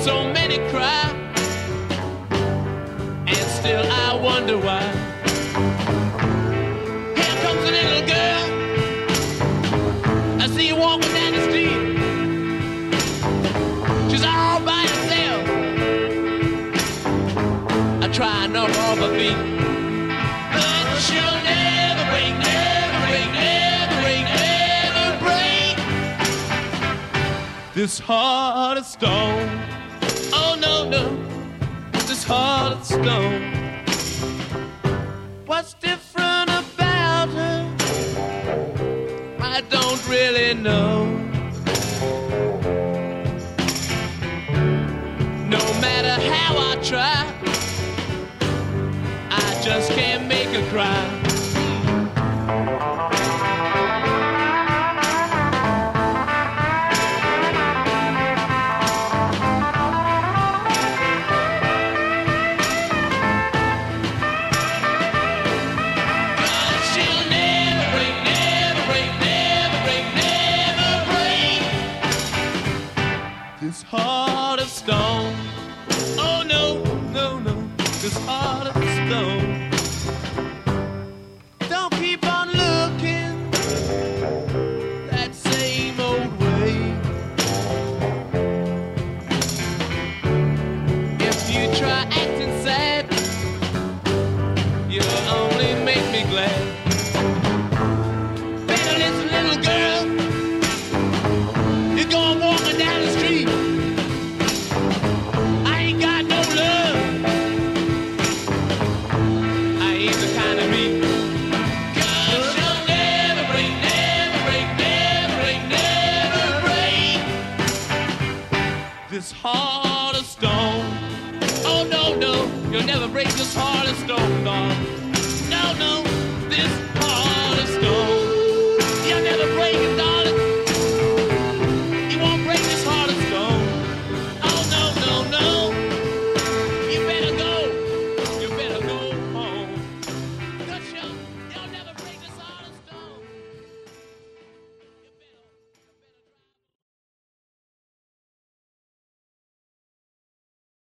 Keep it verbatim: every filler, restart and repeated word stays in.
so many cry, and still I wonder why. Here comes a little girl, I see her walking down the street. She's all by herself, I try and knock her off her feet, but she'll never break, never break, never break, never break this heart of stone. Oh no, no, this heart of stone. What's different about her? I don't really know. No matter how I try, I just can't make her cry. This heart of stone. Oh no, no, no, this heart of stone. Don't keep on looking that same old way. If you try acting sad, you'll only make me glad. Better listen, little girl, you're going walking down the street. This heart of stone. Oh no, no, you'll never break this heart of stone, darling.